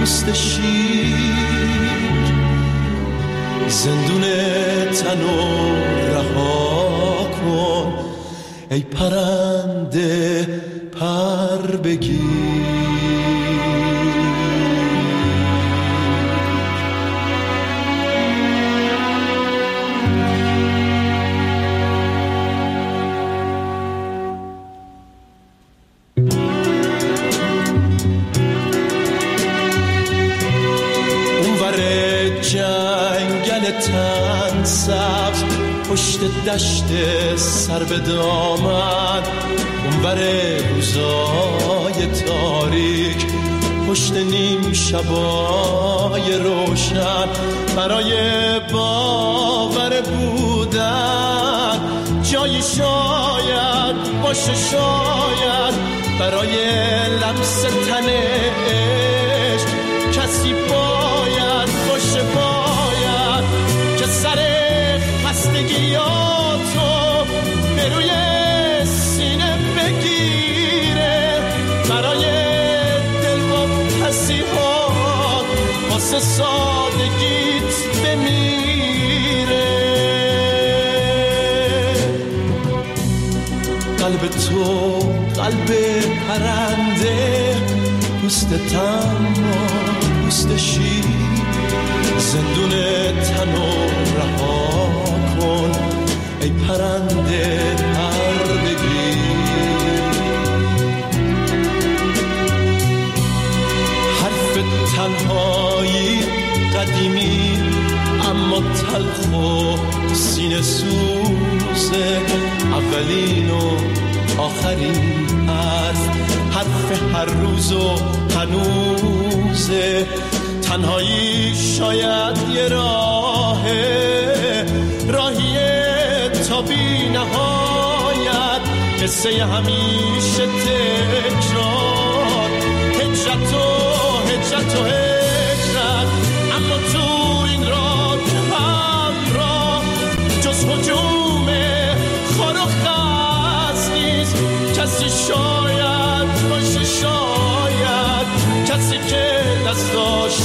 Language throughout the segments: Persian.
پوست شیر، زندون تنو رها کن ای پرنده پر بگیر. تن سبز پشت دشت سر به دامن، اونور روزای تاریک پشت نیم شبای روشن، برای باور بودن جایی شاید باشه، شاید برای لمس تن عشق کسی باید باشه، باید که سر خستگیاتو به روی سینه بگیره، برای دل و پسیحات واسه سادگیت بمیره. قلب تو قلب پرنده، پوست تنها پوست شیر، زندون تنو رها کن ای پرنده پر بگیر. حرف تنهایی قدیمی اما تلخ و سینه سوزه، اولین و آخرین حرف هر روز و هنوزه. تنهایی شاید یه راهیه تا بی نهایت، قصه همیشه تکرار، هجرت و هجرت و هجرت، اما تو این راه همراه جز هجوم خار و خز نیست کسی، شاید باشه، شاید کسی که دستاش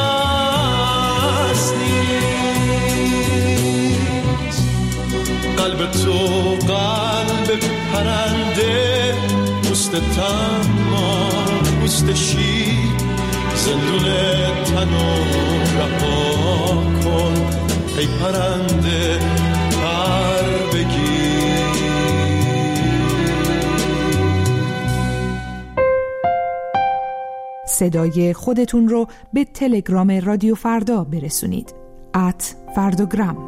نفس نیست. قلب تو قلب پرنده، پوست تنها پوست شیر، زندون تنو رها کن ای پرنده پر بگیر. صدای خودتون رو به تلگرام رادیو فردا برسونید @فرداگرام.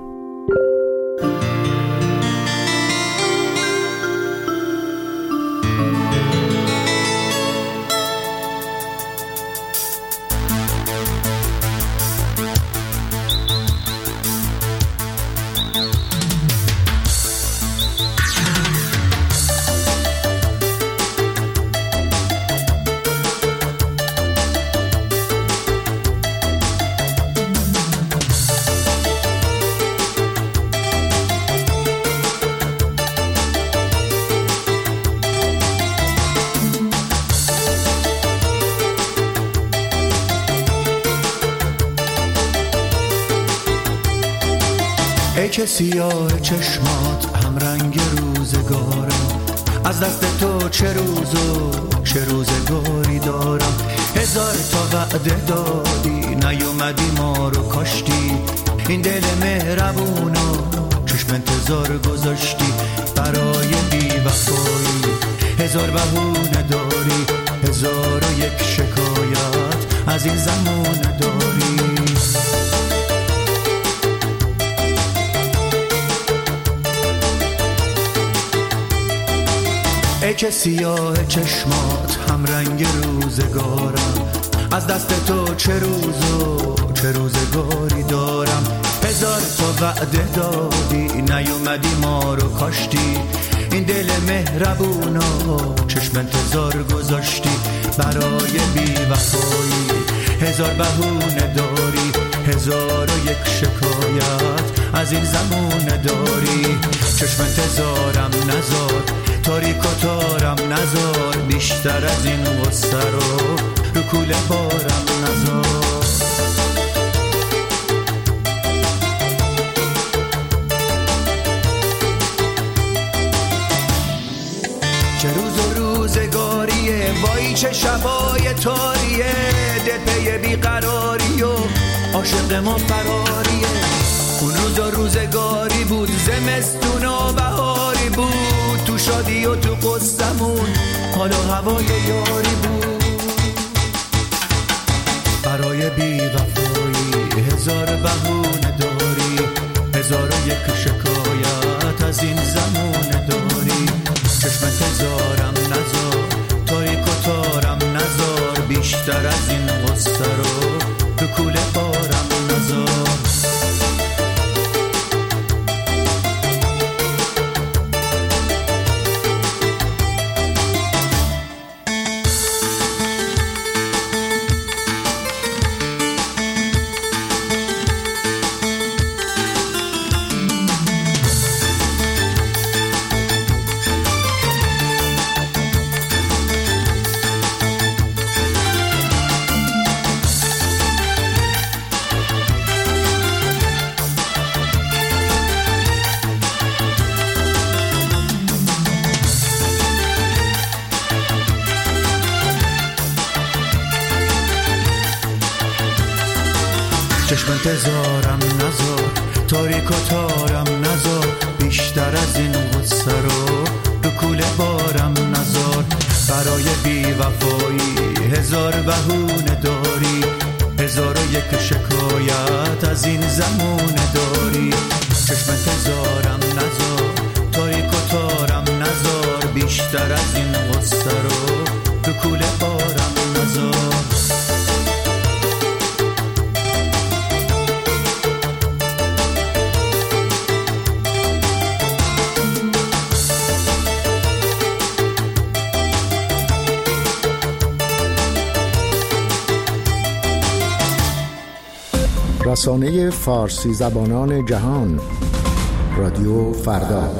ای که سیاه چشمات هم رنگ روزگارم، از دست تو چه روز و چه روزگاری دارم. هزار تا وعده دادی نیومدی ما رو کاشتی، این دل مهربونو چشم انتظار گذاشتی برای بی‌وفایی. هزار بهونه داری، هزار و یک شکایت از این زمانه داری. ای که سیاه چشمات هم رنگ روزگارم، از دست تو چه روز و چه روزگاری دارم. هزار تا وعده دادی نیومدی ما رو کاشتی، این دل مهربونو چشم انتظار گذاشتی برای بی‌وفایی. هزار بهونه داری، هزار و یک شکایت از این زمونه داری. چشم انتظارم نزار، تاریک و تارم نزار، بیشتر از این غصه رو رو کوله بارم نذار. چه روز و روزگاریه، وای چه شبای تاریه، دل پی بیقراری و عاشق ما فراریه. اون روز و روزگاری بود، زمستون و بهاری بود، تو شادی و تو قصدمون حال و هوای یاری بود. برای بی وفایی هزار بهونه داری، هزار و یک شکایت از این زمونه داری. چشمت هزارم نزار، تاریک و تارم نزار، بیشتر از این غصه رو تو کوله بارم نزار. چشمت هزارم نزار، تاریک و تارم نزار، بیشتر از این غصه رو رو کوله بارم نزار. برای بی وفایی هزار بهونه داری، هزار و یک شکایت از این زمونه داری. چشمت هزارم نزار، تاریک و تارم نزار، بیشتر از این غصه رو رو کوله بارم نزار. رسانه فارسی زبانان جهان، رادیو فردا.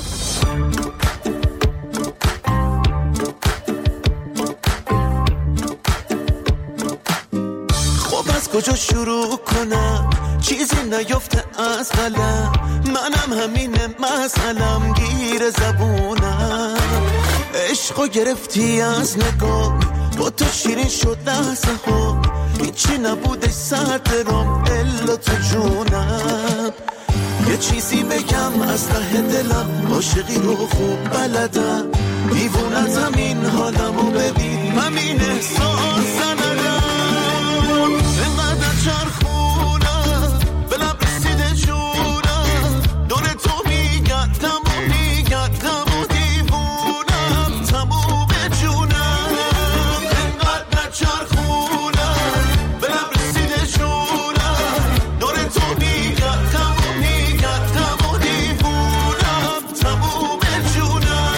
خب از کجا شروع کنم؟ چیزی نیفته از قلم، منم همینه مسئلم، گیر زبونم. عشقو گرفتی از نگاه، با تو شیرین شد لحظه ها، هیچی نبودش صدرم الا تو جونم. یه چیزی بگم از ته دلم، عاشقی رو خوب بلدم، دیوونتم این حالمو ببین، همین احساس ندارم. اینقدر چرخونم به لب رسیده جونم، دور تو میگردم و میگردم و دیوونم تموم جونم. اینقدر چرخونم به لب رسیده جونم، دور تو میگردم و میگردم و دیوونم تموم جونم.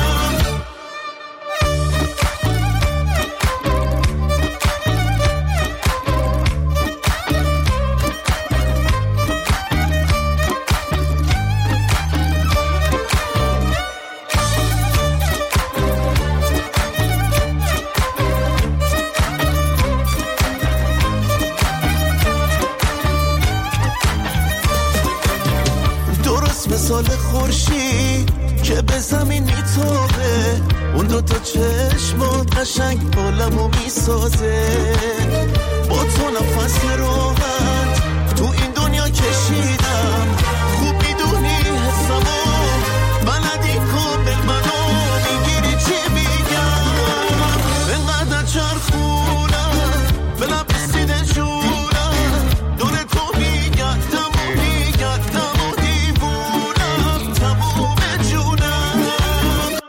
مثال خورشید که به زمین میتابه، اون دو تا چشمات قشنگ عالمو میسازه. با تو نفس راحت تو این دنیا کشیدم، خوب میدونی حسمو بلدی کامل منو میگیری چی میگم. اینقدر چرخونم به لب رسیده جونم، دور تو میگردم و میگردم و دیوونم تموم جونم.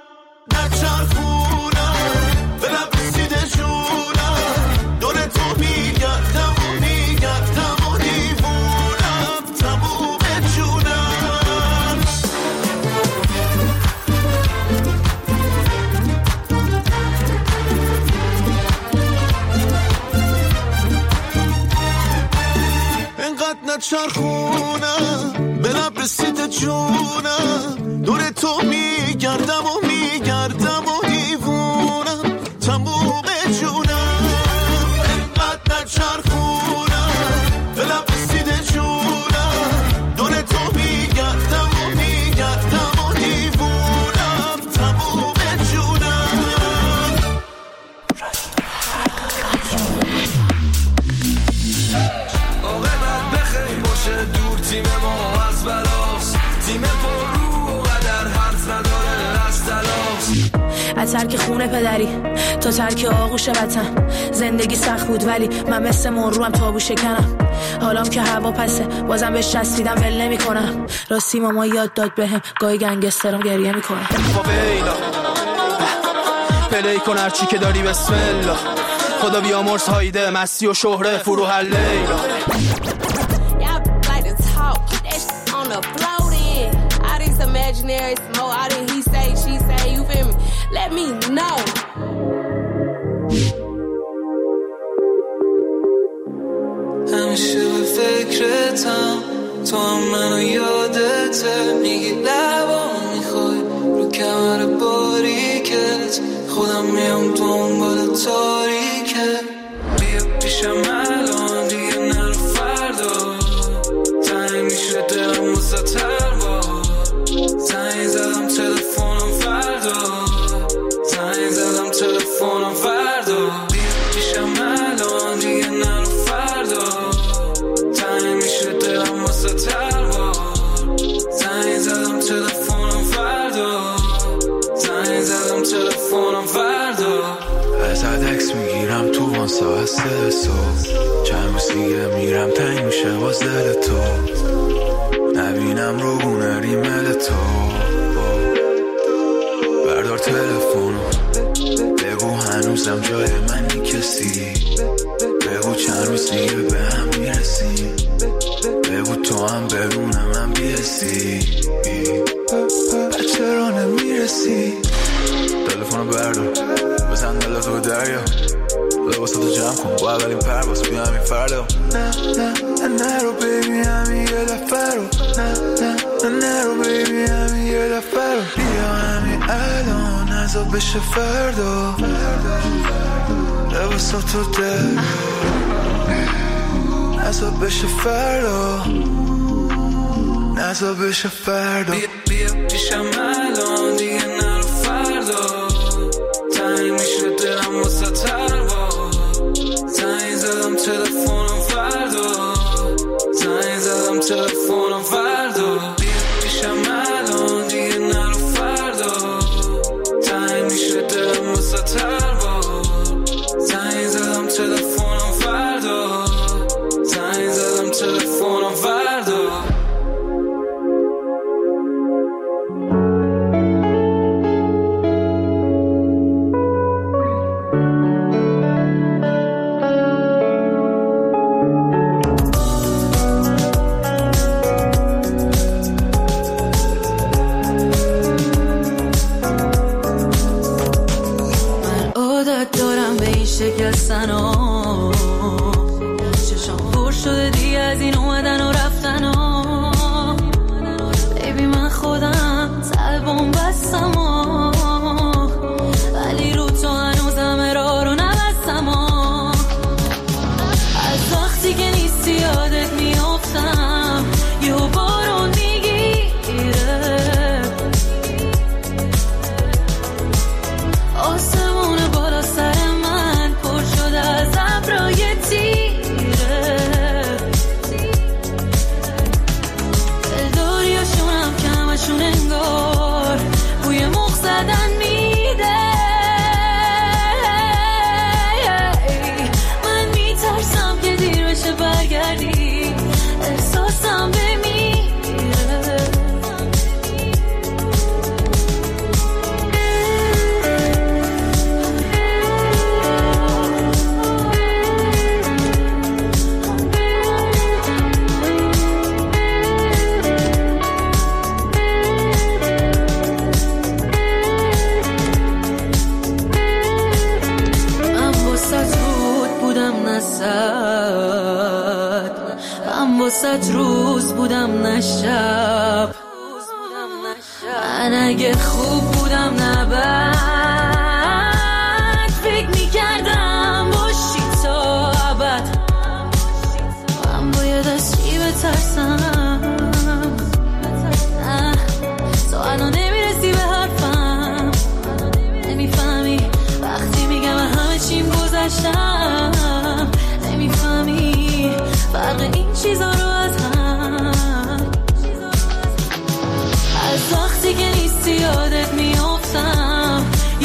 نچرخونم به لب رسیده جونم، دور تو میگردم و میگردم و دیوونم تموم جونم. اینقدر نچرخونم به لب رسیده جونم، دور تو میگردم و میگردم و دیوونم تموم جونم. ترک خونه پدری تا ترک آغوش وطن. زندگی سخت بود ولی من مثل مروم تابو شکنم. حالام که هوا پسه بازم بهش چسبیدم ول نمی کنم. راستی ماما یاد داد بهم گاهی گنگسترم گریه میکنه. فاویلا پلی کن هرچی که داری بسم الله. خدا بیامرز هایده مستی و شهره فروح لیلا. Imaginary smoke, all that he say, she say, you feel me? Let me know. همیشه به فکرتم تو هم منو یادته. میگی لبام میخوای رو کمر باریکت. خودم میام دنبال تاریکت. بیا پیشم الان دیگه نرو فردا. تنگ میشه دلم مستطر. زنگ زدم تلفنم فردا. زنگ زدم تلفنم فردا. بیا پیشم الان دیگه نرو فردا. تنگ میشه دلم واسه تلوار. زنگ زدم تلفنم فردا. زنگ زدم تلفنم فردا. ازت عکس میگیرم تو وان ساعت 3 صبح. چند روز دیگه میرم تنگ میشه باز دل تو. نبینم رو گونه ریمل تو. بردار تلفنو بگو هنوزم جای منی کسی. بگو چند روز دیگه به هم میرسیم. بگو تو هم بدون من بیرسی. چرا نمیرسی؟ تلفنو بردار بزن دل تو دریا. لباساتو جمع کن با اولین پرواز بیا همین فردا. نه نرو بیبی همین یه دفعه رو. نه نرو بیبی همین یه دفعه رو. بیا همین الان نزا بشه فردا. لباساتو دریا نزا بشه فردا. نزا بشه فردا. بیا پیشم الان دیگه نرو فردا. تنگ میشه دلم واسه تلوار. زنگ زدم تلفنم فردا. زنگ زدم تلفنم فردا. بیا پیشم الان دیگه نرو فردا. تنگ میشه دلم واسه تلوار. زنگ زدم تلفنم فردا. زنگ زدم تلفنم فردا. شکستن ها چشم پر شده دیگه از این اومدن و رفتن ها. بیبی من خودم طلبم بستم ها. ولی رو تو هنوزم ارا رو نبستم ها. از وقتی که نیستی یادت میافتم. یه بارون میگیره آسمون بالا سر از ابرای تیره. دلداریاشونم که همشون انگار بوی مخ زدن میده. من میترسم که دیر بشه برگردی. احساسم بمیره. من واسه روز بودم نه شب. من اگه خوب بودم نه بد. فکر میکردم باشی تا ابد. من باید از چی بترسم؟ نه تو الان نمیرسی به حرفم. نمیفهمی وقتی میگم همه چیم گذشتم. نمیفهمی فرق این چیزا رو از هم. از وقتی که نیستی یادت میافتم.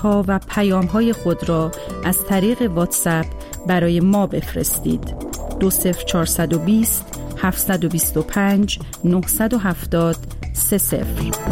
ها و پیام های خود را از طریق واتساپ برای ما بفرستید. 20420 725 970 30.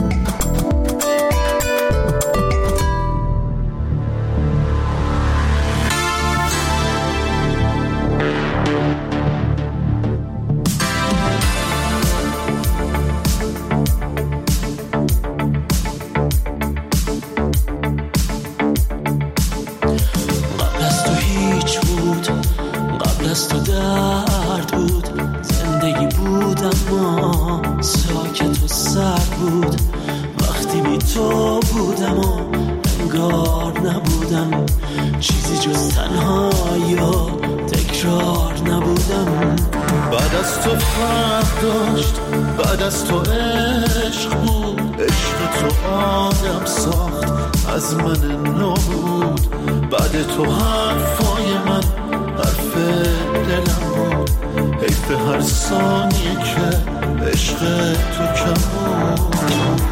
بعد از تو عشق بود، عشق تو آدم ساخت، از من نبود. بعد تو حرفای من حرف دلم بود، حیف هر ثانیه که عشق تو کم بود.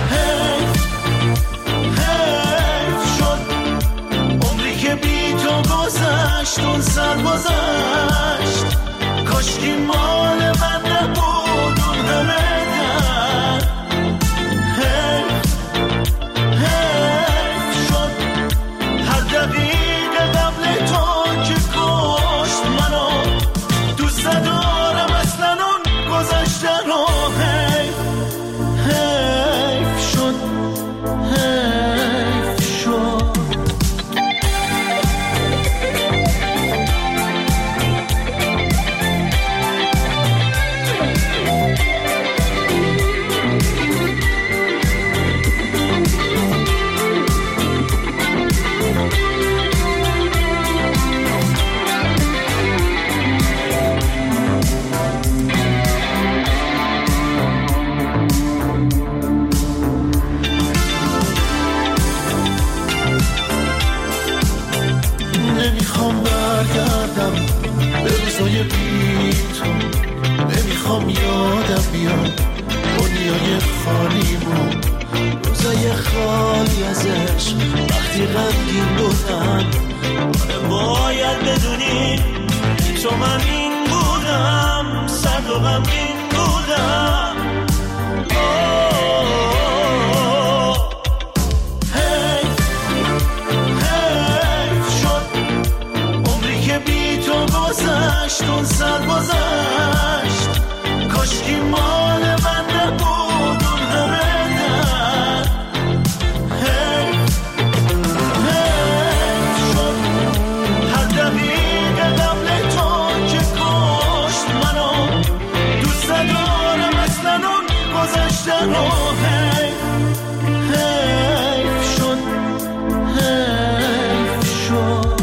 حیف شد عمری که بی تو گذشت، اون سر گذشت، کاشکی مال من نبود اون همه در. حیف شد هر دقیقه قبل تو که کشت منو، دوست ندارم اصلا اون گذشته رو. حیف شد، حیف شد. نمیخوام برگردم به روزای بی تو، نمیخوام یادم بیاد دنیای خالیمون، روزای خالی از عشق وقتی غمگین بودم. باید بدونی تو من این بودم، سرد و غمگین بودم. گذشت اون سر گذشت، کاشکی مال من نبود اون همه در. حیف شد هر دقیقه قبل تو که کشت منو، دوست ندارم اصلا اون گذشته رو. حیف شد، حیف شد.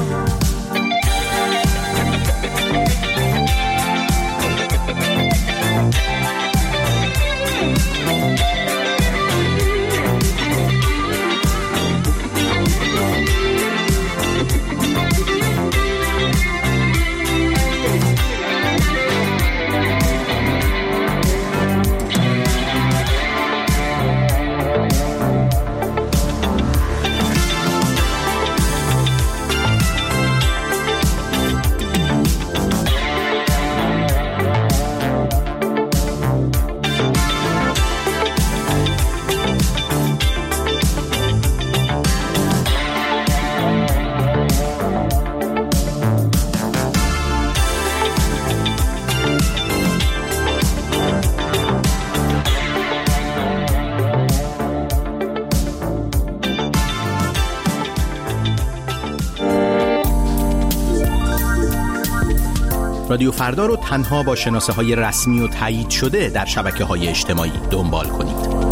رادیو فردا رو تنها با شناسه‌های رسمی و تایید شده در شبکه‌های اجتماعی دنبال کنید.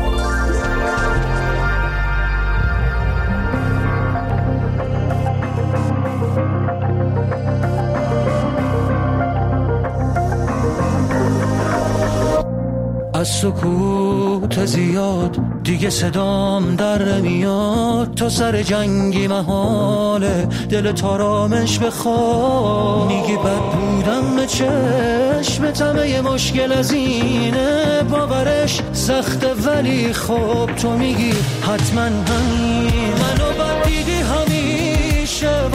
از سکوت زیاد دیگه صدام در نمیاد، تو سر جنگی محاله دل آرامش بخواد. میگی بد بودم به چشمتم یه مشکل از اینه، باورش سخته ولی خب تو میگی حتما همین منو بد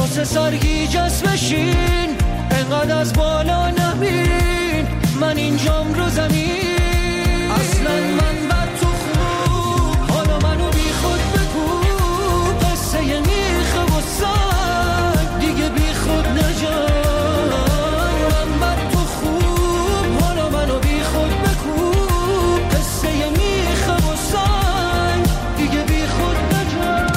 واسه سرگیجس بشین، انقدر از بالا نبین من اینجام رو زمین. اصلا من بد تو خوب، حالا منو بی خود بگو، قصه میخه و سنگ دیگه بی خود نجای. من بد تو خوب، حالا منو بی خود بگو، قصه میخه و سنگ دیگه بی خود نجای.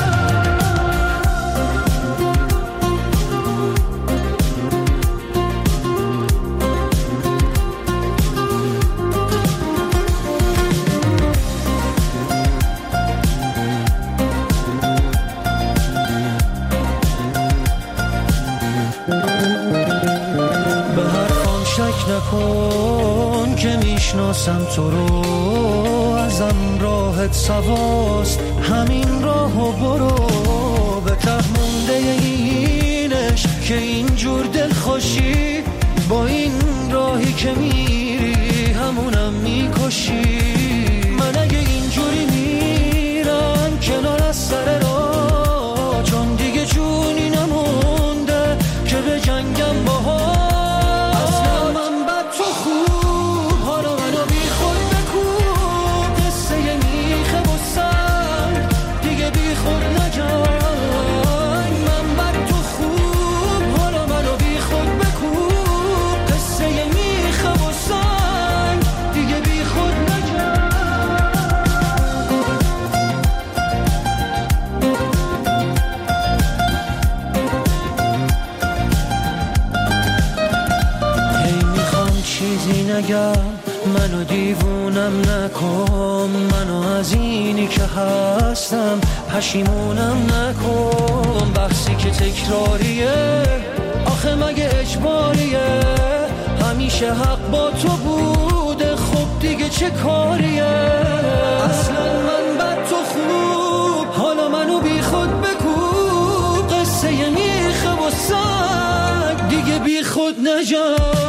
به حرفان شک نکن که میشناسم تو رو، ازم راحت سواست همین راهو برو. به ته مونده اینش که اینجور دل خوشی، با این راهی که میری همونم میکشی. من اگه اینجوری میرم کنار از سر راه، چون دیگه جونی نمونده که به جنگم باها. اصلا من بد تو خوب، حالا منو بی خود بکوب، قصه میخه و سنگ دیگه بی خود نجای. من بد تو خوب، حالا منو بی خود بکوب، قصه میخه و سنگ دیگه بی خود نجای. چیزی نگم، منو دیوونم نکن، منو از اینی که هستم پشیمونم نکن. بحثی که تکراریه، آخه مگه اجباریه؟ همیشه حق با تو بوده، خب دیگه چه کاریه؟ اصلا من بد تو خوب، حالا منو بی خود بکوب، قصه میخه و سنگ دیگه بی خود نجای.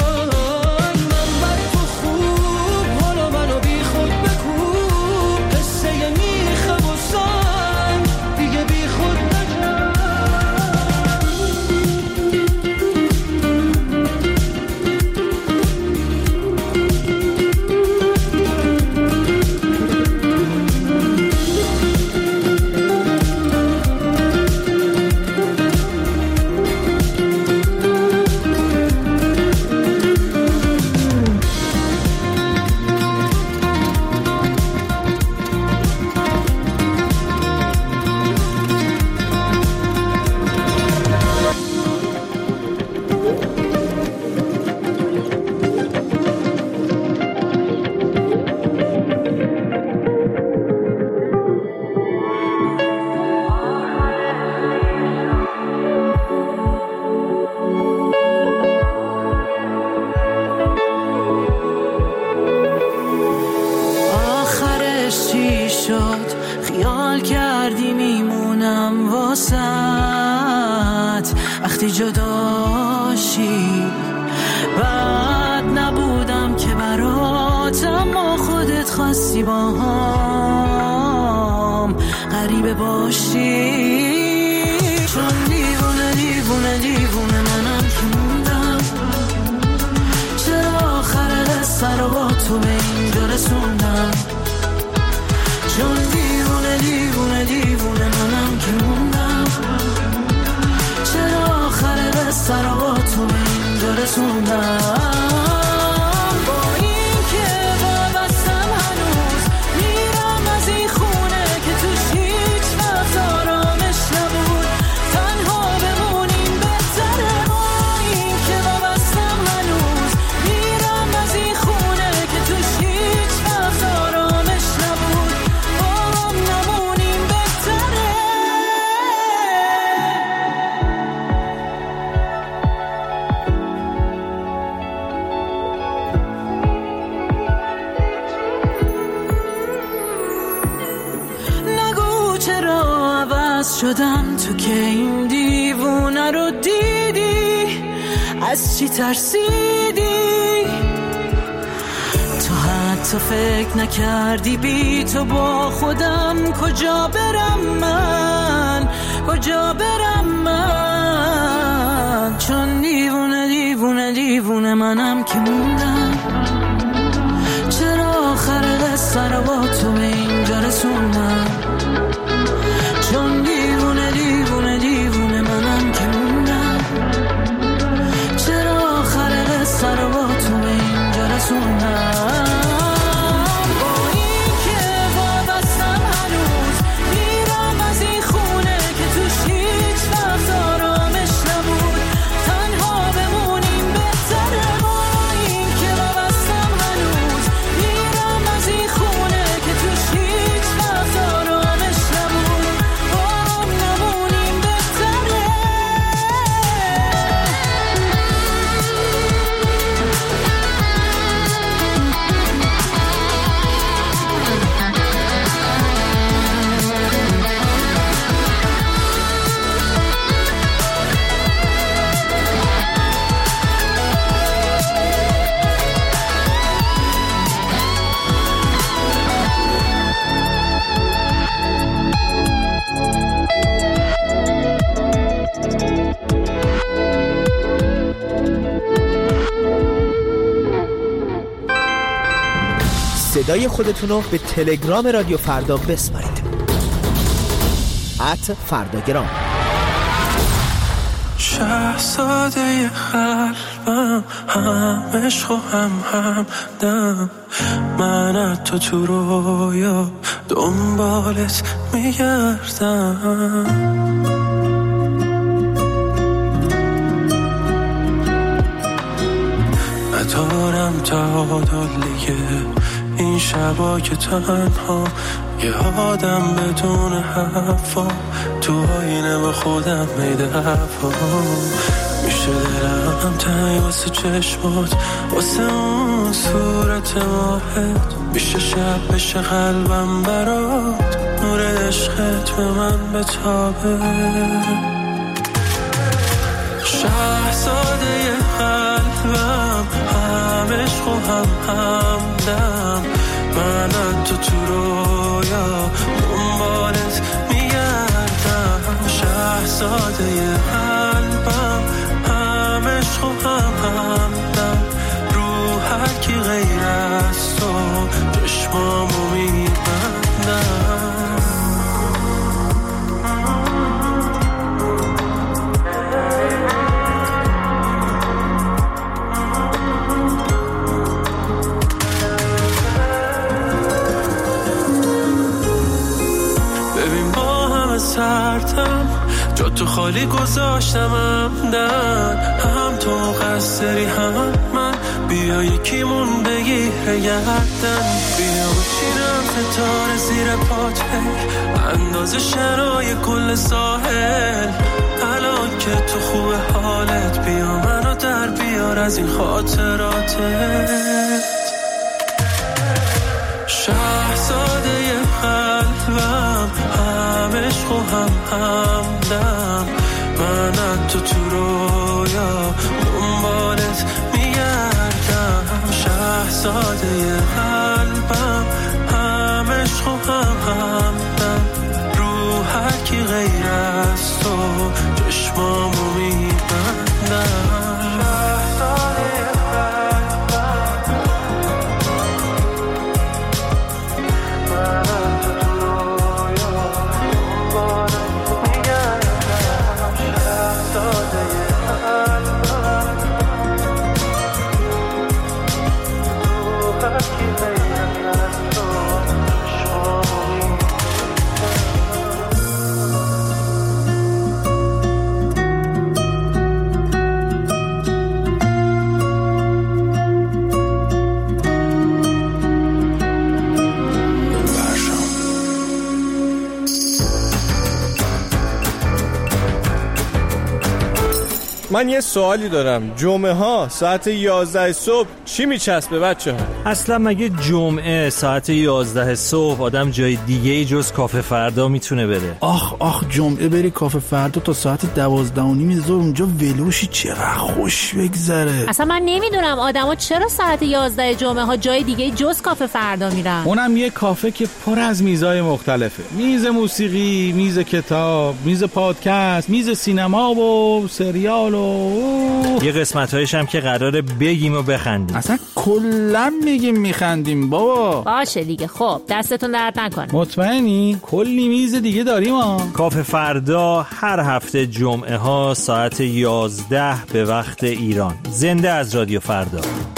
خیال کردی میمونم واسط وقتی جداشی. بعد نبودم که برات، اما خودت خواستی با هم غریبه باشی. چون دیوونه دیوونه دیوونه منم که موندم، چرا آخر قصه رو با تو به اینجا رسوندم. چون دیوونه دیوونه دیوونه منم که موندم، چرا آخر قصه رو با تو به اینجا رسوندم. با این که وابستم هنوز میرم از این خونه که توش هیچ وقت آرامش نبود، تنها بمونیم بهتره. با این که وابستم هنوز میرم از این خونه که توش هیچ وقت آرامش نبود، با هم نمونیم بهتره. نگو چرا عوض شدم تو که این دیوونه رو دیدی، از چی ترسیدی؟ تو حد حتی فکر نکردی بی تو با خودم کجا برم من، کجا برم من، چون دیوونه دیوونه دیوونه منم که موندم. چرا آخر قصه رو با تو به اینجا رسوندم، چون دیوونه دیوونه دیوونه منم که موندم. چرا آخر قصه رو با تو به اینجا رسوندم. صدای خودتون رو به تلگرام رادیو فردا بسپارید. @فرداگرام. شهزاده قلبم، هم عشق و هم همدم، من از تو رویا دنبالت میگردم. ندارم تعادل دیگه این شبا که تنها یه آدم بدون حرفا تو آینه با خودم میدفا. میشه دلم تنگ واسه چشمات، واسه اون صورت ماهت، میشه شب بشه قلبم برات، نور عشقت به من بتابه. شهزاده قلبم، هم عشق و هم همدم، من تو رویا دنبالت میگردم. شهزاده قلبم، هم عشق و هم همدم، رو هر کی غیر از تو چشمامو میبندم. سردم جا تو خالی گذاشتم عمدن، هم تو قصری هم من، بیا یکیمون بگیره گردن، بیا بچینم ستاره زیر پات، اندازه شرای کل ساحل. الان که تو خوب حالت بیا منو در بیار از این خاطراتت. شهزاده قلبم، هم عشق و هم همدم، من تو رویا دنبالت میگردم. شهزاده قلبم، هم عشق و هم همدم، رو هر کی غیر از تو چشمامو میبندم. من یه سوالی دارم. جمعه ها ساعت 11 صبح چی میچسبه بچه ها؟ اصلا مگه جمعه ساعت 11 صبح آدم جای دیگه جز کافه فردا میتونه بره؟ آخ جمعه بری کافه فردا تا ساعت 12:30 ظهر اونجا ولوشی، چقدر خوش بگذره. اصلا من نمیدونم آدما چرا ساعت 11 جمعه ها جای دیگه جز کافه فردا میرن. اونم یه کافه که پر از میزای مختلفه. میز موسیقی، میز کتاب، میز پادکست، میز سینما و سریال و یه قسمت‌هایش هم که قراره بگیم و بخندیم. اصلا کلا میگیم میخندیم بابا. باشه دیگه. خب دستتون درد نکنه. مطمئنی؟ کلی میز دیگه داریم ها. کافه فردا هر هفته جمعه ها ساعت 11 به وقت ایران. زنده از رادیو فردا.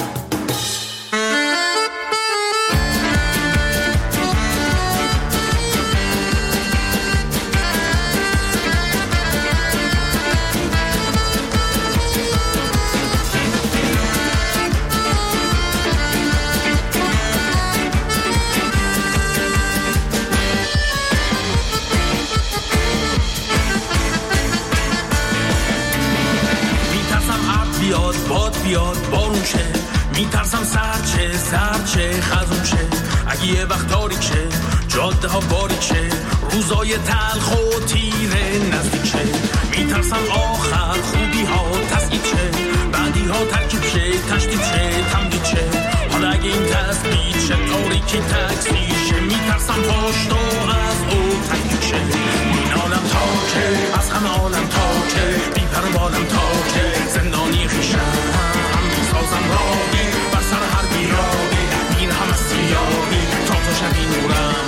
بیاد بارون شه، میترسم سرچه خزون شه. اگه یه وقت تاریک شه، جاده ها باریک شه، روزای تلخ و تیره نزدیک شه. میترسم آخر خوبی ها تسقیط شه، بعدی ها ترکیب شه، تشدید شه، تمدید شه. حالا اگه این تثبیت شه، تاریکی تکسی شه، میترسم پاشتو از او تکیب شه. این عالم تاکه، از همه عالم تاکه، بی پر و بالم تاکه، زندانی خیشم سازم راهی، بر سر هر بیراهی میرهم از سیاهی تا تو شبی نورم.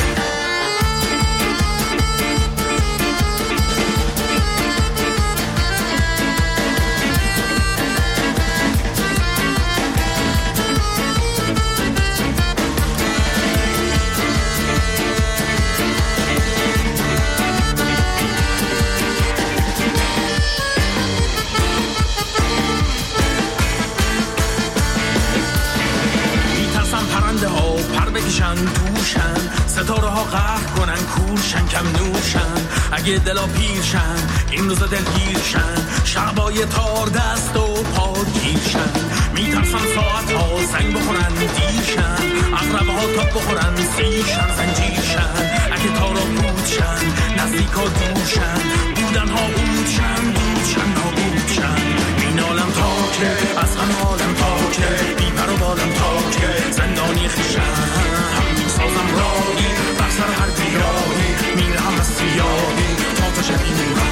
توشن ستاره ها قهر کنن، کورشن کم نوشن. اگه دلا پیرشن این روزا دلگیرشن، شعبای تار دست و پا گیرشن. میترسن ساعت ها زنگ بخورن دیرشن، اقربه ها تاب بخورن سیرشن زنجیرشن. اگه تارا بودشن نزدیک ها دورشن، بودن ها بودشن بودشن نابودشن. این عالم تاکه، از همه عالم تاکه، بی پر و بالم تاکه، زندانی خیشن سازم راهی، بر سر هر بیراهی میرم از سیاهی تا تو شبی نورم.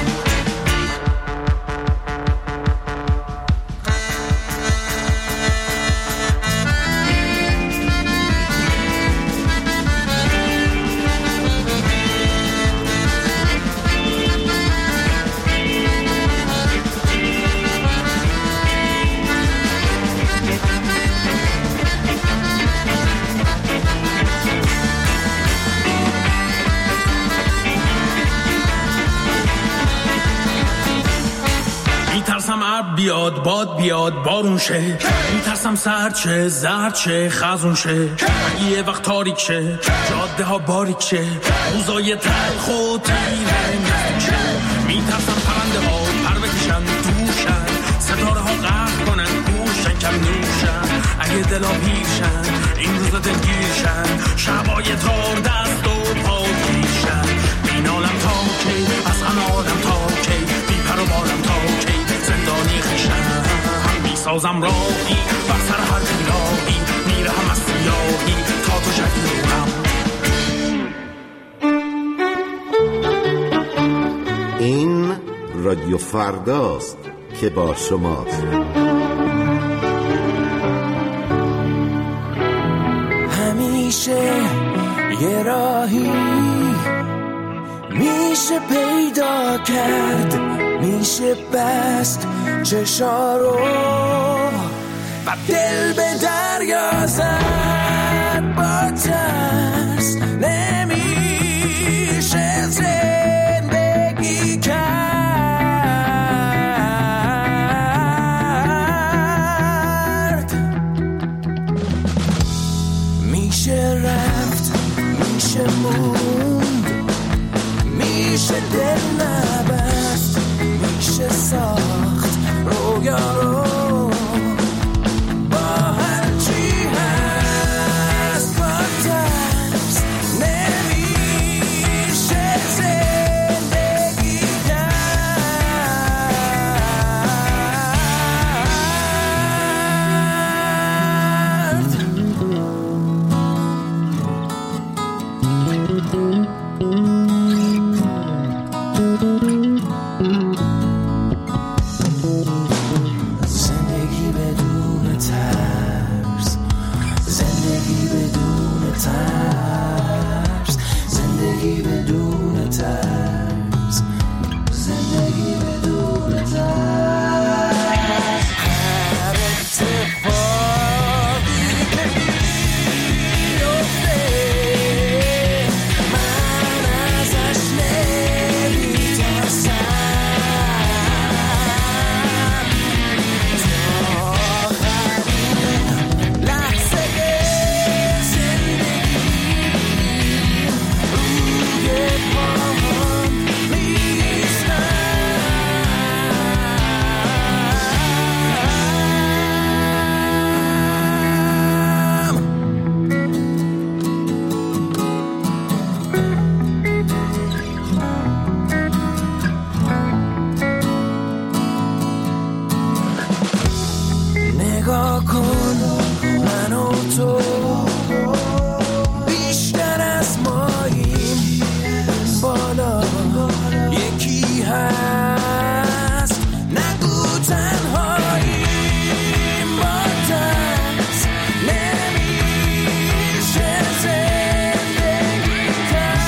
بیاد باد بیاد بارون شه، میترسم سرچه زرچه خزون شه. یه وقت تاریک شه، جاده ها باریک شه، روزای تلخ و تیره نزدیک شه. میترسم پرنده ها پر بکشن دوشن، ستاره ها قهر کنن گوشن کم نوشن. اگه دلا پیرشن این روزا دلگیرشن، شبای تار دست و پا گیرشن. این عالم تاکی، از همه عالم تاکی، بی پر و بالم تاکی، زندانی خیشم میسازم راهی، بر سر هر بیراهی میرهم از سیاهی تا تو شبی نورم. این رادیو فرداست که با شماست. همیشه یه راهی میشه پیدا کرد، میشه بست چشا رو و دل به دریا زد. با ترس نمیشه زندگی کرد. میشه رفت، میشه موند، میشه دل نبست، میشه ساخت نگاه کن من و تو بیشتر از ماییم، بالا یکی هست، نگو تنهاییم، با دست نمیشه زندگی کرد.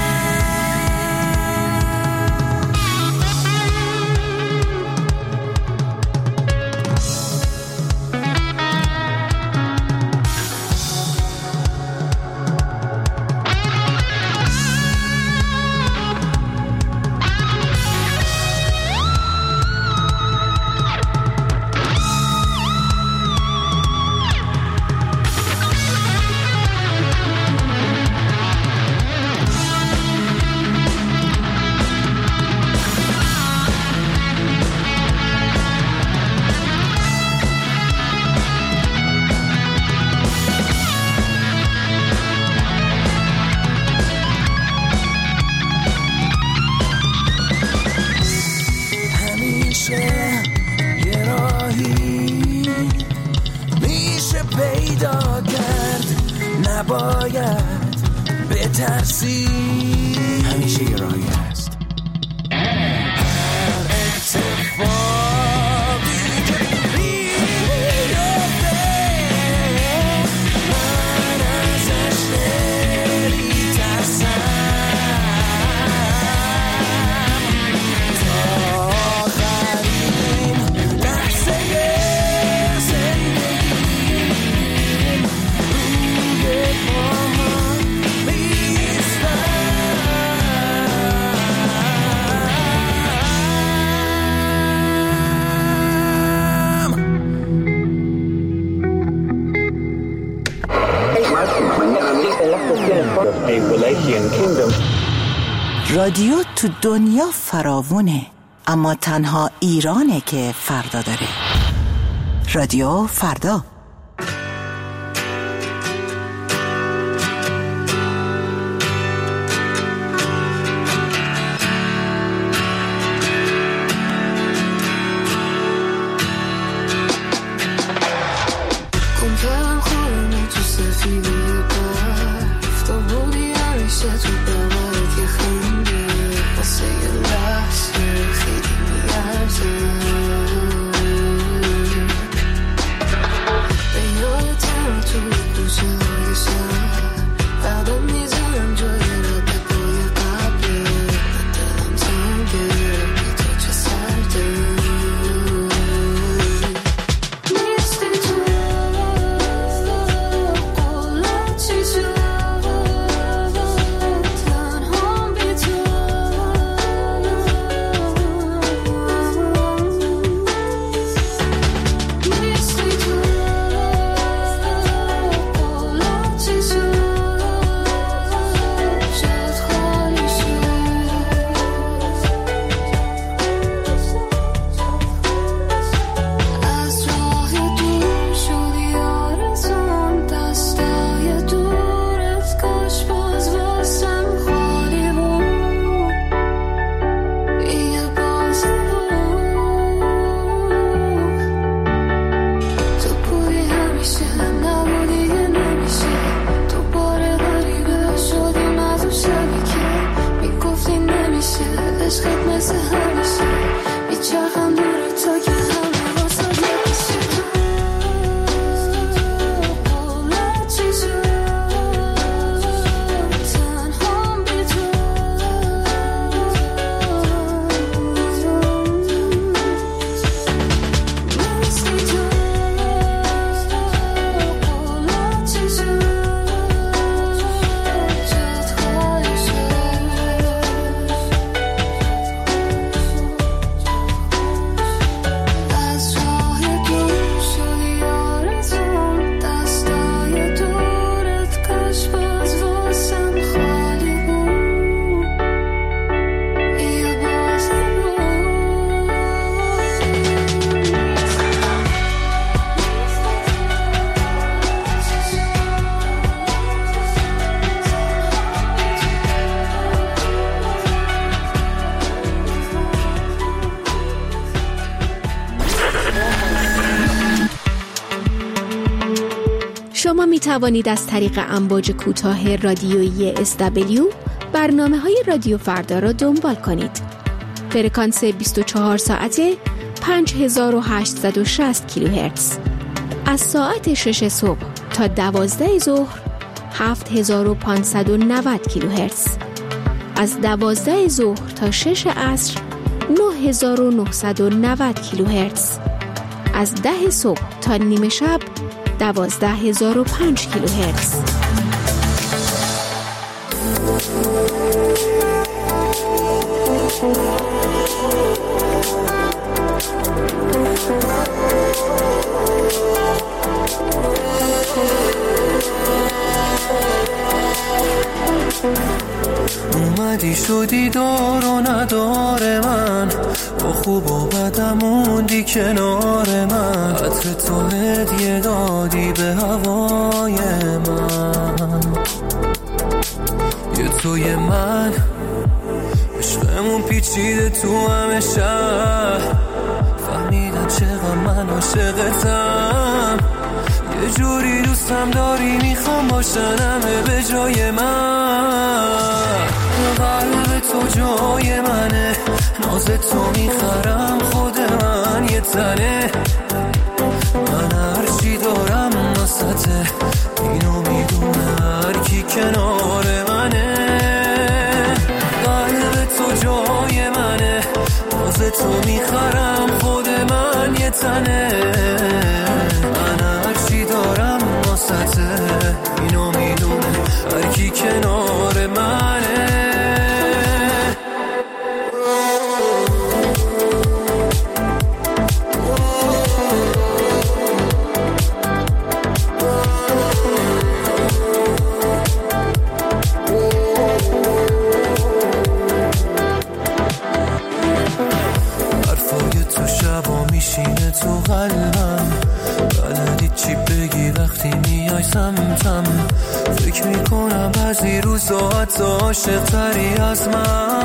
نباید بترسی، همیشه یه راهی هست. هر اتفاقی که بیفته من ازش نمیترسم، تا آخرین لحظه زندگیم روی پاهم میستم. رادیو تو دنیا فراوونه، اما تنها ایرانه که فردا داره. رادیو فردا. شما می توانید از طریق امواج کوتاه رادیویی SW برنامه‌های رادیو فردا را دنبال کنید. فرکانس 24 ساعته 5860 کیلوهرتز. از ساعت 6 صبح تا 12 ظهر 7590 کیلوهرتز. از 12 ظهر تا 6 عصر 9990 کیلوهرتز. از 10 صبح تا نیمه شب 12005 کیلوهرتز. اومدی شدی دار و نداره من، با خوب و بدم موندی کنار من، عطر تو هدیه دادی به هوای من. یه توی من عشقمون پیچیده تو همه شهر، فهمیدن چقدر من عاشقتم، یه جوری دوستم داری میخوام باشن همه به جای من. قلب تو جای منه، ناز تو میخرم خود من یه تنه، من هرچی دارم ناسته اینو میدونه هر کی کنار منه. قلب تو جای منه، ناز تو میخرم خود من یه تنه، من هرچی دارم ناسته اینو میدونه هر کی کنار منه. میشینه تو قلبم، بلدی چی بگی وقتی میای سمتم، فکر میکنم بعضی روزا حتی عاشق تری از من.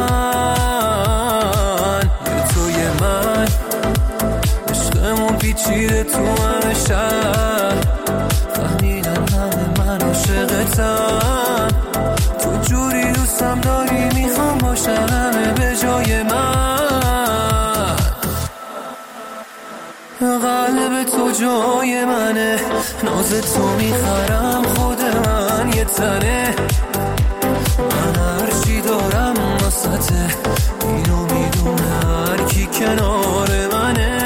یه توی من عشقمون پیچیده تو همه شهر، فهمیدن همه من عاشقتم، تو جوری دوستم داری میخوام باشن همه به جای من. قلب تو جای منه، ناز تو میخرم خود من یه تنه، من هرچی دارم واسطه اینو میدونه هر کی کنار منه.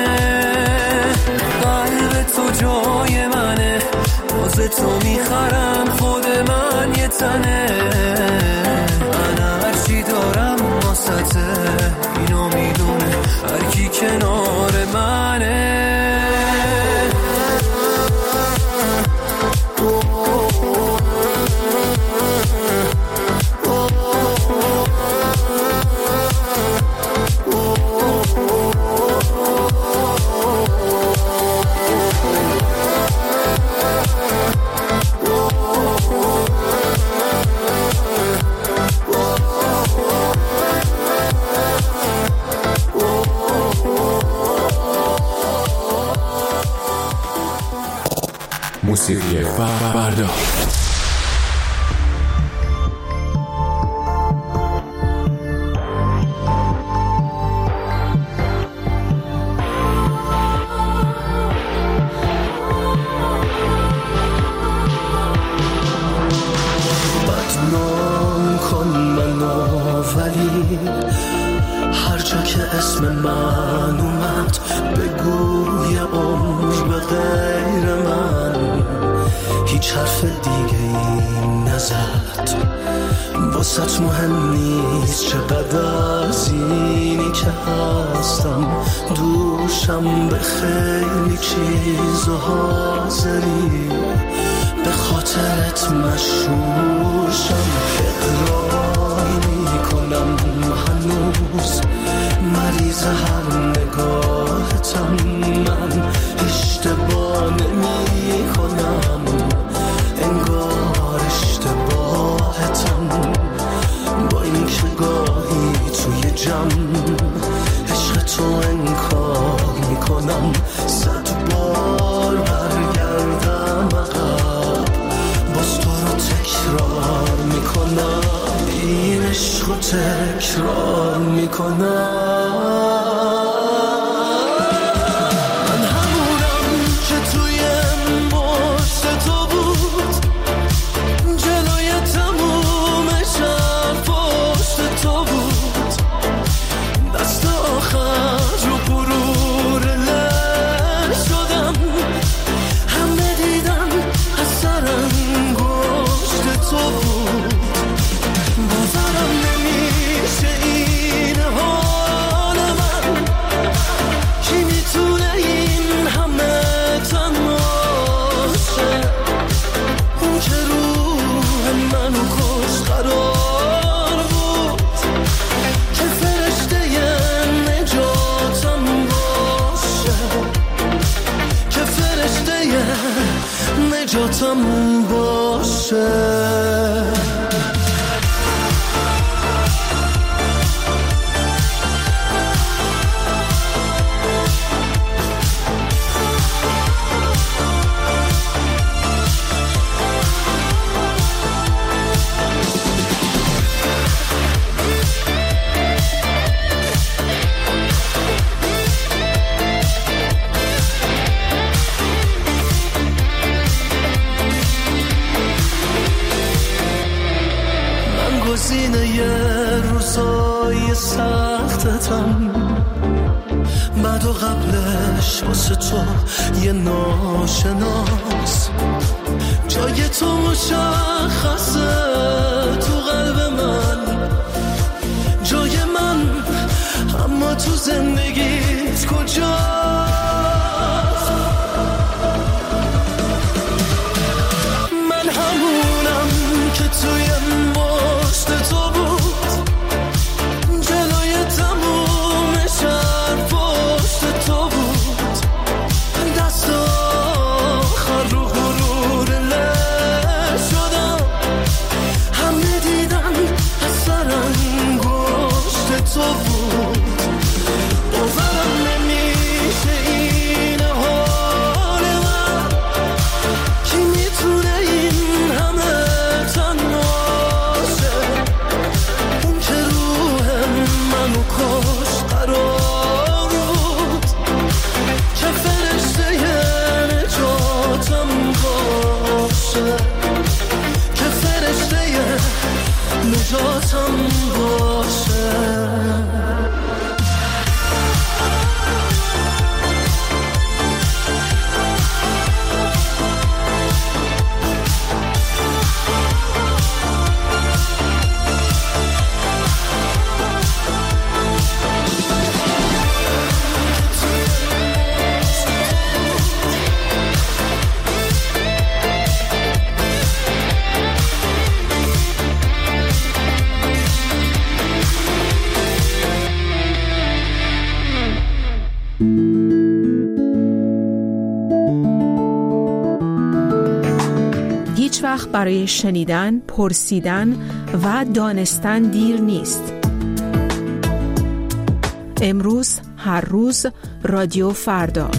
قلب تو جای منه، ناز تو میخرم خود من یه تنه، من هرچی دارم واسطه اینو میدونه هر کی کنار منه. موسیقی فردا. بدنام کن منو ولی هر جا که اسم من اومد بگو یه عمر به غیر من هیچ حرف دیگه این نزد، واسط مهم نیست چقدر از اینی که هستم، دوشم به خیلی چیز و حاضری به خاطرت مشهورشم، اقرار میکنم هنوز مریض هر نگاهتم، من اشتباه نمی کنم انگار اشتباهتم، با این که گاهی توی جمع عشق تو انکار میکنم، 100 بار برگردم عقب تکرار میکنم. من همونم که توی پشت تو بود، جلوی تموم شهر پشت تو بود، دست آخر رو غرور لر شدم، همه دیدن از سر انگشت تو بود. باورم نمیشه این حال من، کی میتونه این همه تنها شه؟ اون که روح منو کش قرار بود، که فرشته نجاتم باشه، که فرشته نجاتم باشه. گزینه یه روزای سختتم، بعد و قبلش واسه تو یه ناشناس، جای تو مشخصه تو قلب من، جای من، اما تو زندگیت کجاست؟ من همونم که توی پشت تو بود، جلوی تموم شهر پشت تو بود، دست آخر رو غرور لر شدم، همه دیدن از سر انگشت تو بود. باورم نمیشه این حال من، کی میتونه این همه تنها کش قرار بود، که فرشته نجاتم باشه، که فرشته نجاتم باشه. هیچ وقت برای شنیدن، پرسیدن و دانستن دیر نیست. امروز، هر روز، رادیو فردا.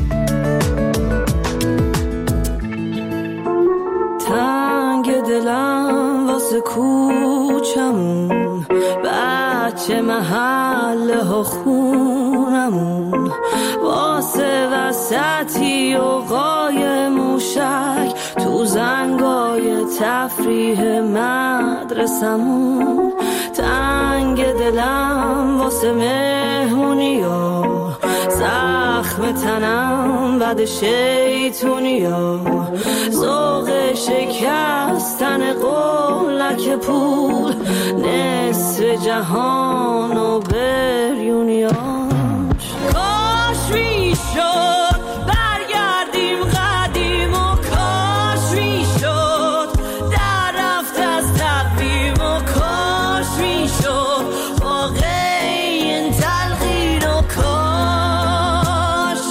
تنگ دلم واسه کوچمون، بچه محله ها خونمون، واسه وسطی و قای موشک تو زنگای تفریح مدرسمون. تنگ دلم واسه مهمونی و زخم تنم بعد شیطونی و ذوق شکستن قولک پول، نصف جهان و بریونیاش. کاش میشد برگردیم قدیم و کاش میشد در رفت از تقویم و کاش میشد واقعی این تلقین و کاش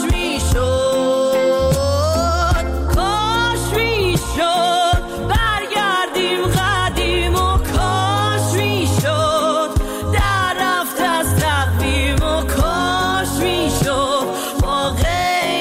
میشد، کاش میشد برگردیم قدیم و کاش میشد در رفت از تقویم و کاش میشد واقعی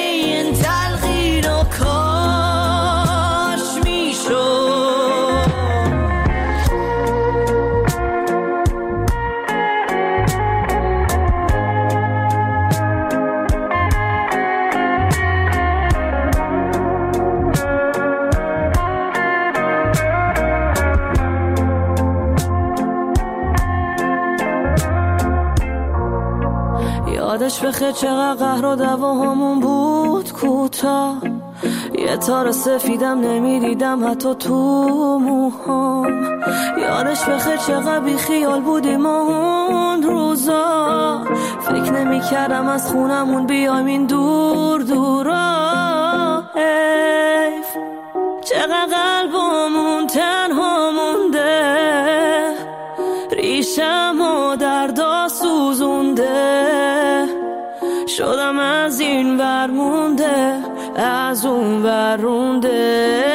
یادش بخیر چقدر قهر و دعواهامون بود کوتاه، یه تار سفیدم نمیدیدم حتی تو موهام. یادش بخیر چقدر بی خیال بودیم اون روزا، فکر نمی کردم از خونمون بیایم این دور دورا. حیف چقدر قلبمون تنها مونده، ریشم و دردا سوزونده، شدم از این ور مونده از اون ور رونده.